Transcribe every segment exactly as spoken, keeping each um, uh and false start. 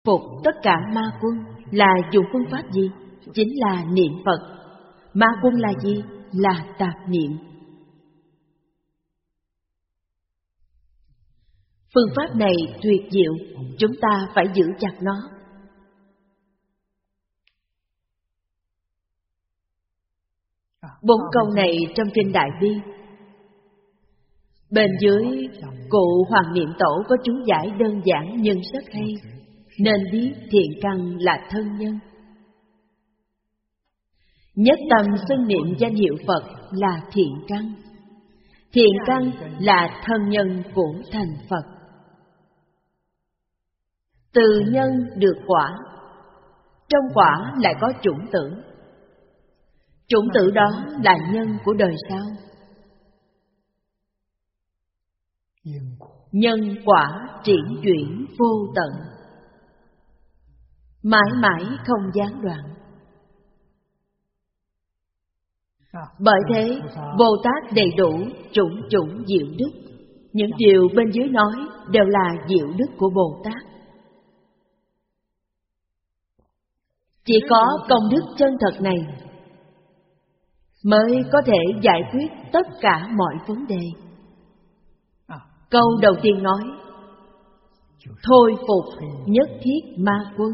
Phục tất cả ma quân là dùng phương pháp gì? Chính là niệm Phật. Ma quân là gì? Là tạp niệm. Phương pháp này tuyệt diệu, chúng ta phải giữ chặt nó. Bốn câu này trong kinh Đại Bi. Bên dưới, cụ Hoàng Niệm Tổ có chú giải đơn giản nhưng rất hay. Nên biết thiện căn là thân nhân. Nhất tâm xưng niệm danh hiệu Phật là thiện căn. Thiện căn là thân nhân của thành Phật. Từ nhân được quả, trong quả lại có chủng tử. Chủng tử đó là nhân của đời sau. Nhân quả triển chuyển vô tận, mãi mãi không gián đoạn. Bởi thế, Bồ Tát đầy đủ chủng chủng diệu đức. Những điều bên dưới nói đều là diệu đức của Bồ Tát. Chỉ có công đức chân thật này mới có thể giải quyết tất cả mọi vấn đề. Câu đầu tiên nói, thôi phục nhất thiết ma quân.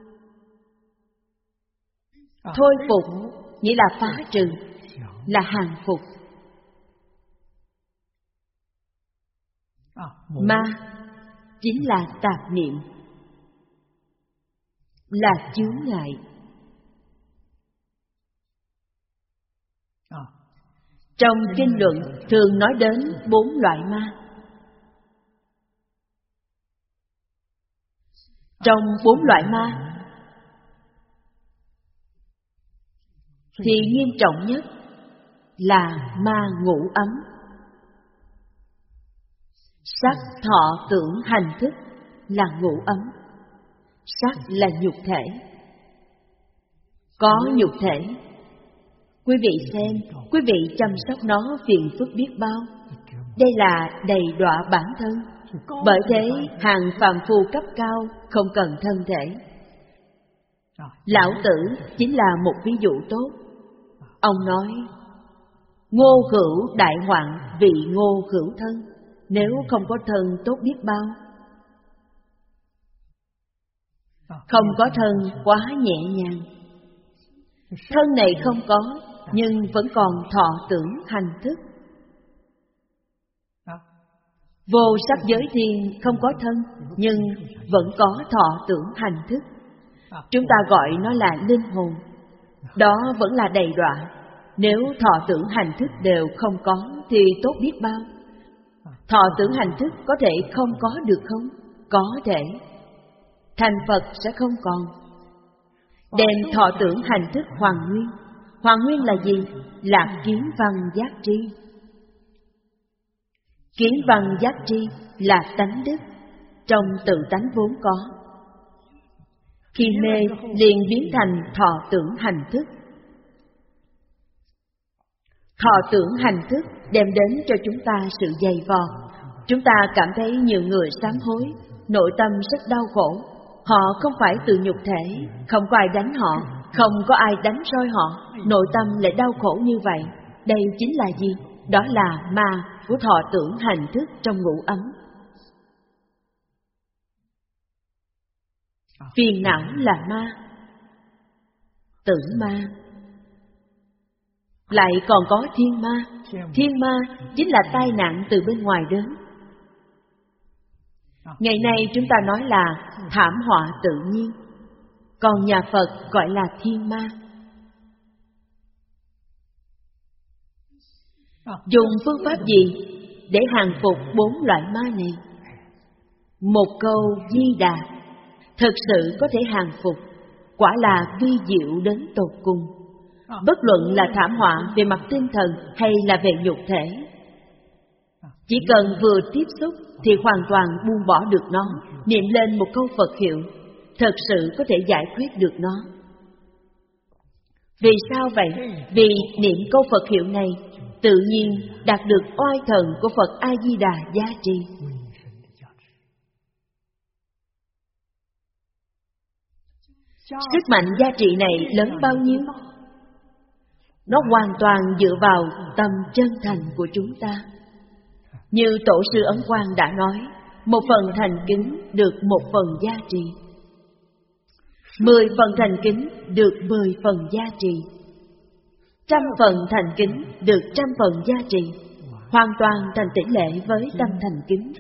Thôi phục nghĩa là phá trừ, là hàng phục. Ma chính là tạp niệm, là chướng ngại. Trong kinh luận thường nói đến bốn loại ma. Trong bốn loại ma thì nghiêm trọng nhất là ma ngũ ấm. Sắc thọ tưởng hành thức là ngũ ấm. Sắc là nhục thể. Có nhục thể, quý vị xem, quý vị chăm sóc nó phiền phức biết bao. Đây là đầy đọa bản thân. Bởi thế, hàng phàm phu cấp cao không cần thân thể. Lão Tử chính là một ví dụ tốt. Ông nói, ngô hữu đại hoạn vì ngô hữu thân. Nếu không có thân tốt biết bao. Không có thân quá nhẹ nhàng. Thân này không có, nhưng vẫn còn thọ tưởng hành thức. Vô sắc giới thiên không có thân, nhưng vẫn có thọ tưởng hành thức. Chúng ta gọi nó là linh hồn. Đó vẫn là đầy đọa. Nếu thọ tưởng hành thức đều không có thì tốt biết bao. Thọ tưởng hành thức có thể không có được không? Có thể. Thành Phật sẽ không còn. Đem thọ tưởng hành thức hoàn nguyên. Hoàn nguyên là gì? Là kiến văn giác tri. Kiến văn giác tri là tánh đức, trong tự tánh vốn có. Khi mê liền biến thành thọ tưởng hành thức. Thọ tưởng hành thức đem đến cho chúng ta sự dày vò. Chúng ta cảm thấy nhiều người sám hối, nội tâm rất đau khổ. Họ không phải từ nhục thể, không có ai đánh họ, không có ai đánh roi họ, nội tâm lại đau khổ như vậy. Đây chính là gì? Đó là ma của thọ tưởng hành thức trong ngũ ấm. Phiền não là ma, tử ma. Lại còn có thiên ma. Thiên ma chính là tai nạn từ bên ngoài đến. Ngày nay chúng ta nói là thảm họa tự nhiên, còn nhà Phật gọi là thiên ma. Dùng phương pháp gì để hàng phục bốn loại ma này? Một câu Di Đà thực sự có thể hàng phục, quả là vi diệu đến tột cùng. Bất luận là thảm họa về mặt tinh thần hay là về nhục thể, chỉ cần vừa tiếp xúc thì hoàn toàn buông bỏ được nó. Niệm lên một câu Phật hiệu, thật sự có thể giải quyết được nó. Vì sao vậy? Vì niệm câu Phật hiệu này tự nhiên đạt được oai thần của Phật A Di Đà gia trì. Sức mạnh gia trị này lớn bao nhiêu? Nó hoàn toàn dựa vào tâm chân thành của chúng ta. Như Tổ sư Ấn Quang đã nói, một phần thành kính được một phần gia trì. Mười phần thành kính được mười phần gia trì. Trăm phần thành kính được trăm phần gia trì. Hoàn toàn thành tỷ lệ với tâm thành kính.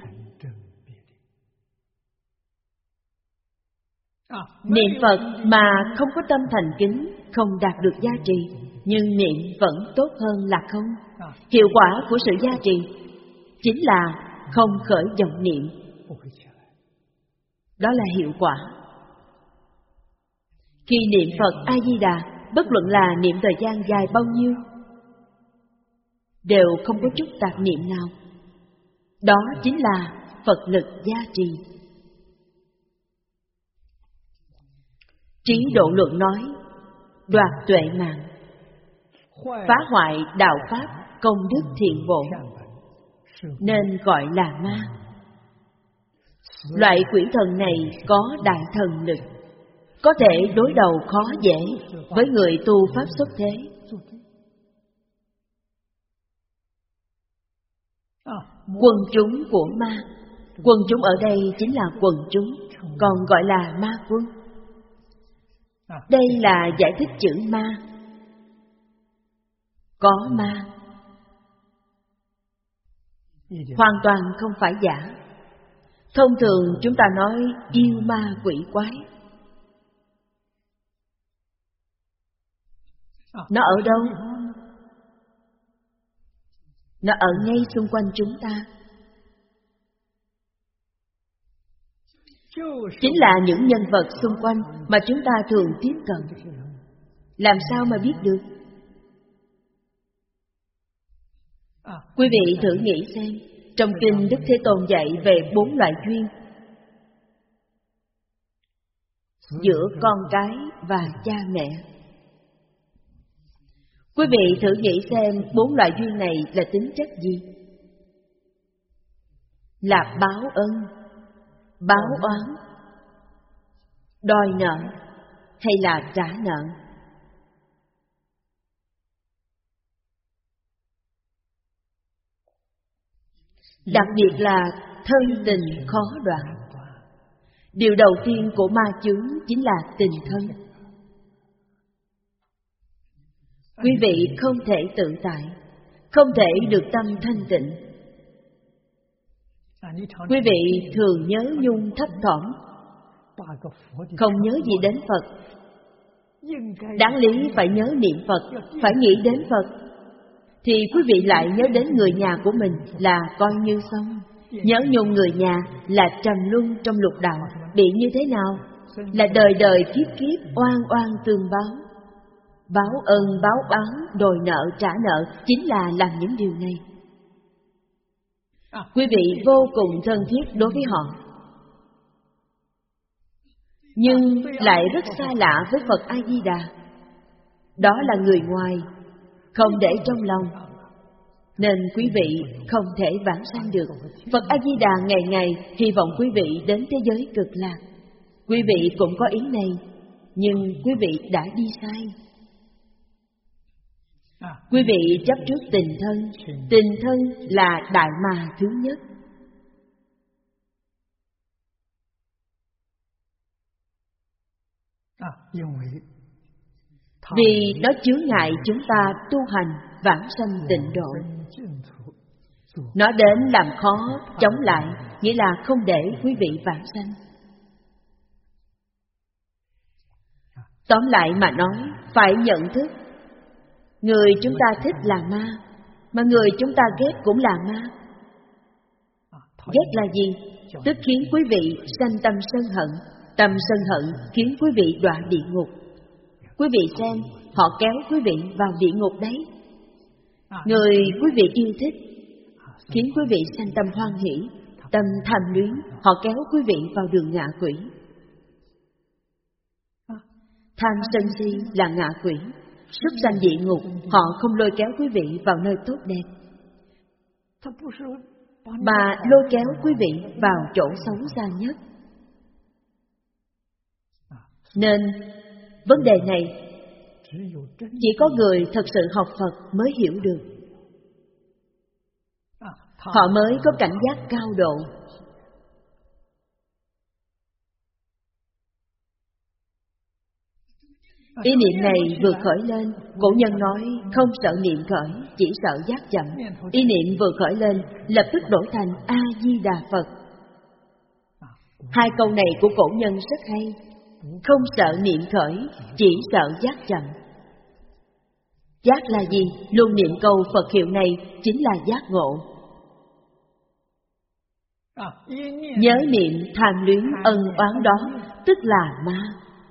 Niệm Phật mà không có tâm thành kính, không đạt được gia trì, nhưng niệm vẫn tốt hơn là không. Hiệu quả của sự gia trì chính là không khởi vọng niệm. Đó là hiệu quả. Khi niệm Phật A-di-đà, bất luận là niệm thời gian dài bao nhiêu, đều không có chút tạp niệm nào. Đó chính là Phật lực gia trì. Trí Độ Luận nói, đoạt tuệ mạng, phá hoại đạo pháp, công đức thiện bổn, nên gọi là ma. Loại quỷ thần này có đại thần lực, có thể đối đầu khó dễ với người tu pháp xuất thế. Quần chúng của ma, quần chúng ở đây chính là quần chúng, còn gọi là ma quân. Đây là giải thích chữ ma. Có ma, hoàn toàn không phải giả. Thông thường chúng ta nói yêu ma quỷ quái. Nó ở đâu? Nó ở ngay xung quanh chúng ta. Chính là những nhân vật xung quanh mà chúng ta thường tiếp cận. Làm sao mà biết được? Quý vị thử nghĩ xem, trong kinh Đức Thế Tôn dạy về bốn loại duyên giữa con cái và cha mẹ. Quý vị thử nghĩ xem bốn loại duyên này là tính chất gì? Là báo ân, báo oán, đòi nợ hay là trả nợ? Đặc biệt là thân tình khó đoạn. Điều đầu tiên của ma chướng chính là tình thân. Quý vị không thể tự tại, không thể được tâm thanh tịnh. Quý vị thường nhớ nhung thấp thỏm, không nhớ gì đến Phật. Đáng lý phải nhớ niệm Phật, phải nghĩ đến Phật, thì quý vị lại nhớ đến người nhà của mình là coi như xong. Nhớ nhung người nhà là trầm luân trong lục đạo, bị như thế nào? Là đời đời kiếp kiếp oan oan tương báo. Báo ân, báo oán, đòi nợ, trả nợ chính là làm những điều này. Quý vị vô cùng thân thiết đối với họ, nhưng lại rất xa lạ với Phật A-di-đà. Đó là người ngoài, không để trong lòng, nên quý vị không thể vãng sanh được. Phật A-di-đà ngày ngày hy vọng quý vị đến thế giới cực lạc. Quý vị cũng có ý này, nhưng quý vị đã đi sai. Quý vị chấp trước tình thân. Tình thân là đại mà thứ nhất. Vì nó chướng ngại chúng ta tu hành vãng sanh tịnh độ. Nó đến làm khó, chống lại, nghĩa là không để quý vị vãng sanh. Tóm lại mà nói, phải nhận thức, người chúng ta thích là ma, mà người chúng ta ghét cũng là ma. Ghét là gì? Tức khiến quý vị sanh tâm sân hận. Tâm sân hận khiến quý vị đọa địa ngục. Quý vị xem, họ kéo quý vị vào địa ngục đấy. Người quý vị yêu thích khiến quý vị sanh tâm hoan hỷ, tâm tham luyến, họ kéo quý vị vào đường ngạ quỷ. Tham sân si là ngạ quỷ, súc sanh địa ngục, họ không lôi kéo quý vị vào nơi tốt đẹp, mà lôi kéo quý vị vào chỗ xấu xa nhất. Nên Vấn đề này chỉ có người thật sự học Phật mới hiểu được. Họ mới có cảnh giác cao độ. Ý niệm này vừa khởi lên, cổ nhân nói không sợ niệm khởi, chỉ sợ giác chậm. Ý niệm vừa khởi lên, lập tức đổi thành A-di-đà Phật. Hai câu này của cổ nhân rất hay. Không sợ niệm khởi, chỉ sợ giác chậm. Giác là gì? Luôn niệm câu Phật hiệu này chính là giác ngộ. Nhớ niệm tham luyến ân oán đó, tức là ma.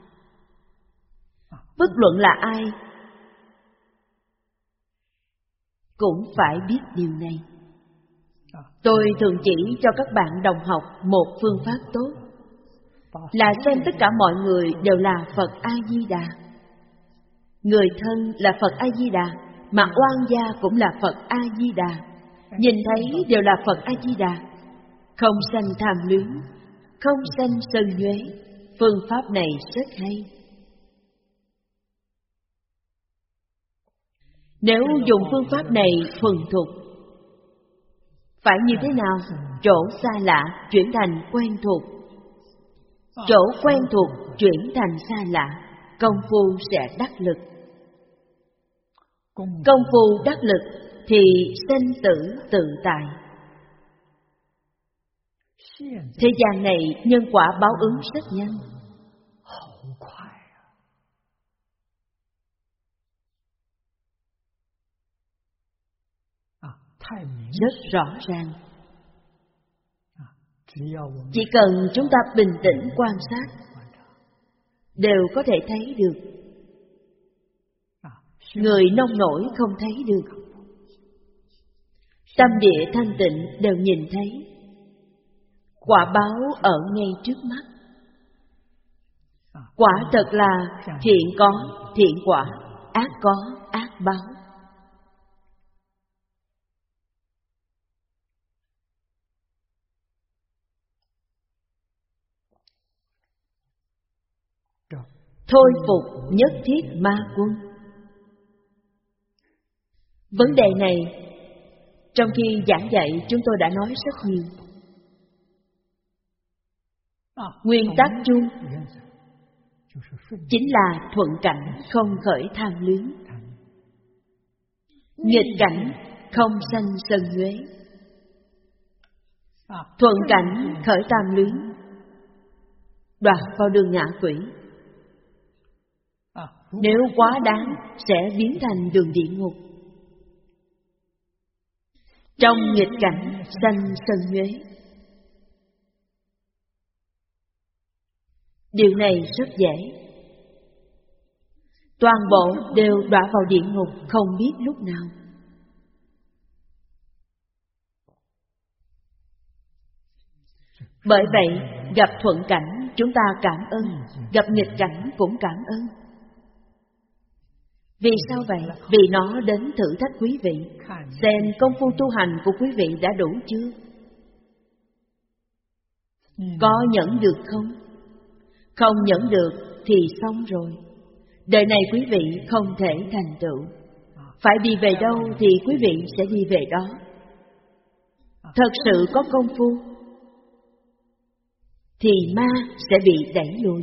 Bất luận là ai cũng phải biết điều này. Tôi thường chỉ cho các bạn đồng học một phương pháp tốt, là xem tất cả mọi người đều là Phật A-di-đà. Người thân là Phật A-di-đà, mà oan gia cũng là Phật A-di-đà. Nhìn thấy đều là Phật A-di-đà. Không sanh tham luyến, không sanh sân nhuế. Phương pháp này rất hay. Nếu dùng phương pháp này thuần thục, phải như thế nào? Chỗ xa lạ chuyển thành quen thuộc, chỗ quen thuộc chuyển thành xa lạ, công phu sẽ đắc lực. Công phu đắc lực thì sanh tử tự tại. Thế gian này nhân quả báo ứng rất nhanh. Rất rõ ràng. Chỉ cần chúng ta bình tĩnh quan sát, đều có thể thấy được. Người nông nổi không thấy được, tâm địa thanh tịnh đều nhìn thấy. Quả báo ở ngay trước mắt. Quả thật là thiện có thiện quả, ác có ác báo. Thôi phục nhất thiết ma quân. Vấn đề này trong khi giảng dạy chúng tôi đã nói rất nhiều. Nguyên tắc chung chính là thuận cảnh không khởi tham luyến, nghịch cảnh không sanh sân nhuế. Thuận cảnh khởi tham luyến, đoạt vào đường ngạ quỷ. Nếu quá đáng sẽ biến thành đường địa ngục. Trong nghịch cảnh sanh sân nhuế. Điều này rất dễ. Toàn bộ đều đọa vào địa ngục không biết lúc nào. Bởi vậy, gặp thuận cảnh chúng ta cảm ơn, gặp nghịch cảnh cũng cảm ơn. Vì sao vậy? Vì nó đến thử thách quý vị, xem công phu tu hành của quý vị đã đủ chưa? Có nhẫn được không? Không nhẫn được thì xong rồi. Đời này quý vị không thể thành tựu. Phải đi về đâu thì quý vị sẽ đi về đó. Thật sự có công phu thì ma sẽ bị đẩy lùi.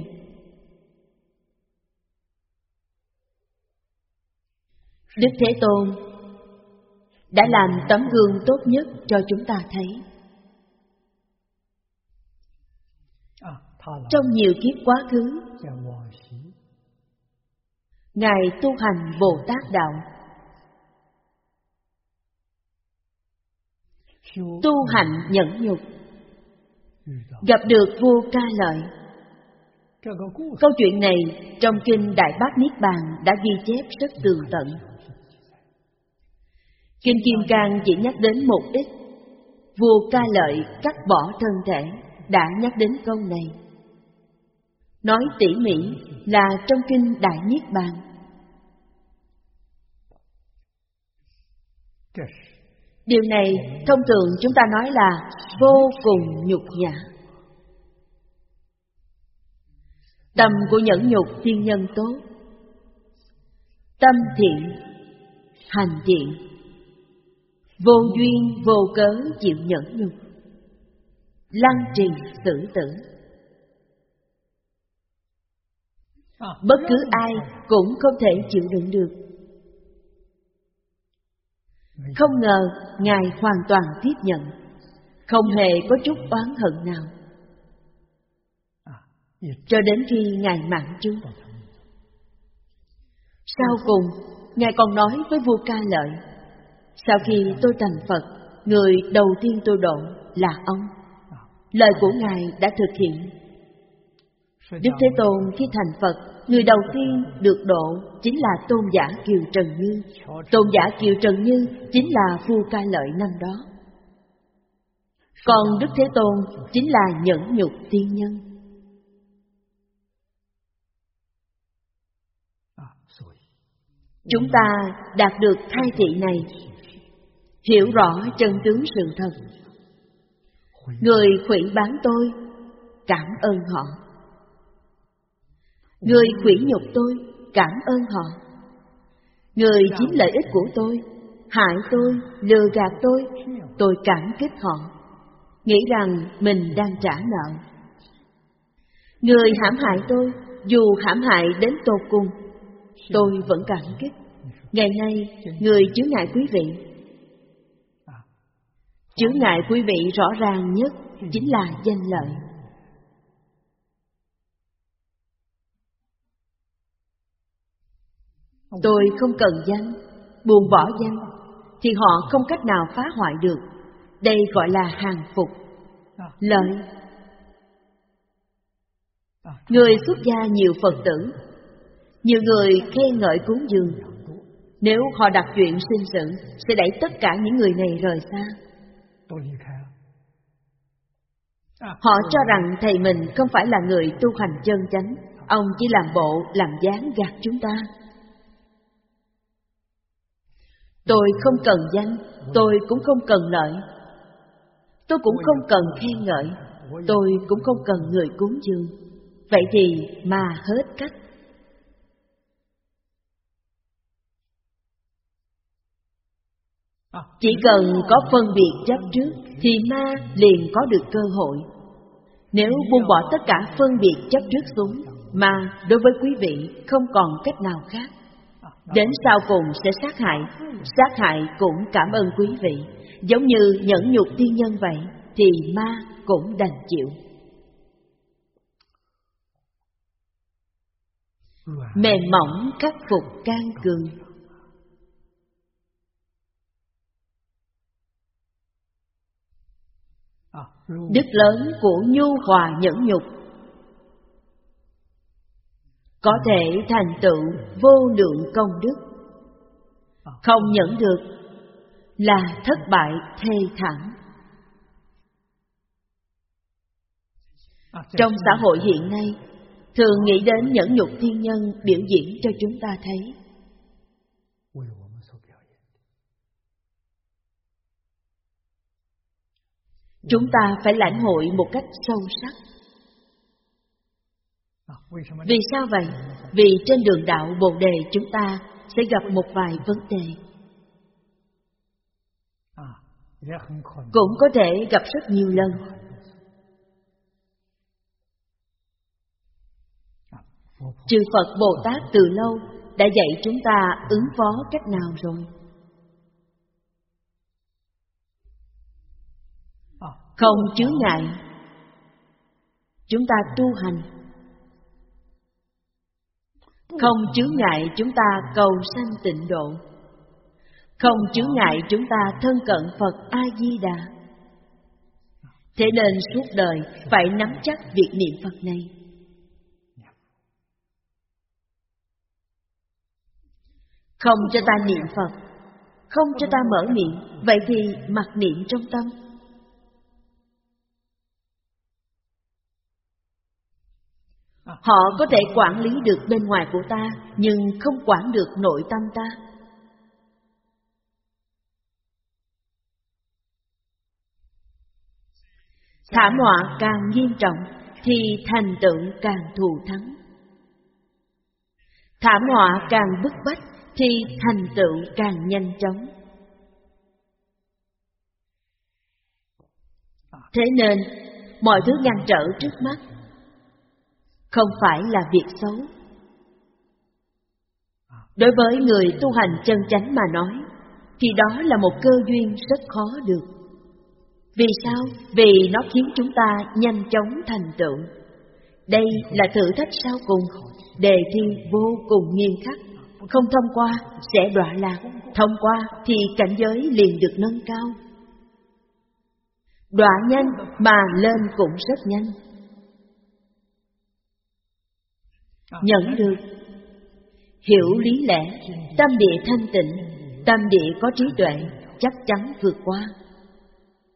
Đức Thế Tôn đã làm tấm gương tốt nhất cho chúng ta thấy. Trong nhiều kiếp quá khứ, Ngài tu hành Bồ Tát Đạo, tu hành nhẫn nhục, gặp được vua Ca Lợi. Câu chuyện này trong Kinh Đại Bát Niết Bàn đã ghi chép rất tường tận. Kinh Kim Cang chỉ nhắc đến một ít. Vua Ca Lợi cắt bỏ thân thể đã nhắc đến câu này. Nói tỉ mỉ là trong Kinh Đại Niết Bàn. Điều này thông thường chúng ta nói là vô cùng nhục nhã. Tâm của nhẫn nhục thiên nhân tốt. Tâm thiện, hành thiện, vô duyên vô cớ chịu nhẫn nhục, lăng trì xử tử. Bất cứ ai cũng không thể chịu đựng được. Không ngờ Ngài hoàn toàn tiếp nhận, không hề có chút oán hận nào, cho đến khi Ngài mạng chung. Sau cùng, Ngài còn nói với vua Ca Lợi: sau khi tôi thành Phật, người đầu tiên tôi độ là ông. Lời của Ngài đã thực hiện. Đức Thế Tôn khi thành Phật, người đầu tiên được độ chính là Tôn giả Kiều Trần Như. Tôn giả Kiều Trần Như chính là vua Ca Lợi năm đó. Còn Đức Thế Tôn chính là nhẫn nhục tiên nhân. Chúng ta đạt được khai thị này, hiểu rõ chân tướng sự thật. Người khủy bán tôi, cảm ơn họ. Người khủy nhục tôi, cảm ơn họ. Người chiếm lợi ích của tôi, hại tôi, lừa gạt tôi, tôi cảm kích họ, nghĩ rằng mình đang trả nợ. Người hãm hại tôi, dù hãm hại đến tột cùng, tôi vẫn cảm kích. Ngày nay, người chướng ngại quý vị. Chướng ngại quý vị rõ ràng nhất chính là danh lợi. Tôi không cần danh, buông bỏ danh, thì họ không cách nào phá hoại được. Đây gọi là hàng phục. Lợi. Người xuất gia nhiều Phật tử, nhiều người khen ngợi cúng dường. Nếu họ đặt chuyện sinh sự, sẽ đẩy tất cả những người này rời xa. Họ cho rằng thầy mình không phải là người tu hành chân chánh, ông chỉ làm bộ, làm dáng gạt chúng ta. Tôi không cần danh, tôi cũng không cần lợi. Tôi cũng không cần khen ngợi, tôi cũng không cần người cúng dường. Vậy thì mà hết cách. Chỉ cần có phân biệt chấp trước thì ma liền có được cơ hội. Nếu buông bỏ tất cả phân biệt chấp trước xuống, ma đối với quý vị không còn cách nào khác. Đến sau cùng sẽ sát hại. Sát hại cũng cảm ơn quý vị. Giống như nhẫn nhục tiên nhân vậy, thì ma cũng đành chịu. Mềm mỏng khắc phục can cường. Đức lớn của nhu hòa nhẫn nhục có thể thành tựu vô lượng công đức. Không nhẫn được là thất bại thê thảm. Trong xã hội hiện nay, thường nghĩ đến nhẫn nhục thiên nhân biểu diễn cho chúng ta thấy. Chúng ta phải lãnh hội một cách sâu sắc. Vì sao vậy? Vì trên đường đạo Bồ Đề chúng ta sẽ gặp một vài vấn đề. Cũng có thể gặp rất nhiều lần. Chư Phật Bồ Tát từ lâu đã dạy chúng ta ứng phó cách nào rồi. Không chướng ngại, chúng ta tu hành. Không chướng ngại, chúng ta cầu sanh tịnh độ. Không chướng ngại, chúng ta thân cận Phật A-di-đà. Thế nên suốt đời phải nắm chắc việc niệm Phật này. Không cho ta niệm Phật, không cho ta mở miệng, vậy thì mặc niệm trong tâm. Họ có thể quản lý được bên ngoài của ta, nhưng không quản được nội tâm ta. Thảm họa càng nghiêm trọng thì thành tựu càng thù thắng. thảm họa càng bức bách thì thành tựu càng nhanh chóng. Thế nên, mọi thứ ngăn trở trước mắt không phải là việc xấu. Đối với người tu hành chân chánh mà nói, thì đó là một cơ duyên rất khó được. Vì sao? Vì nó khiến chúng ta nhanh chóng thành tựu. Đây là thử thách sau cùng, đề thi vô cùng nghiêm khắc. Không thông qua sẽ đọa lạc, thông qua thì cảnh giới liền được nâng cao. Đọa nhanh mà lên cũng rất nhanh. Nhận được, hiểu lý lẽ, tâm địa thanh tịnh, tâm địa có trí tuệ, chắc chắn vượt qua.